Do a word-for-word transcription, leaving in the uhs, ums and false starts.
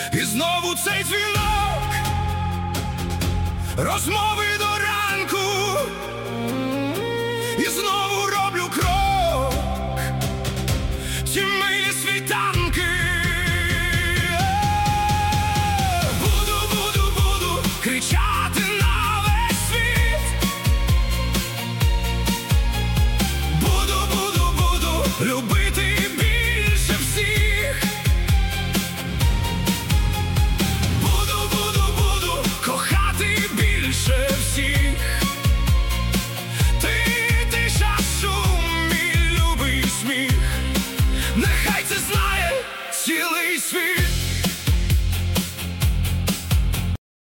І знову цей дзвінок, розмови до ранку, і знову роблю крок, ті милі світанки.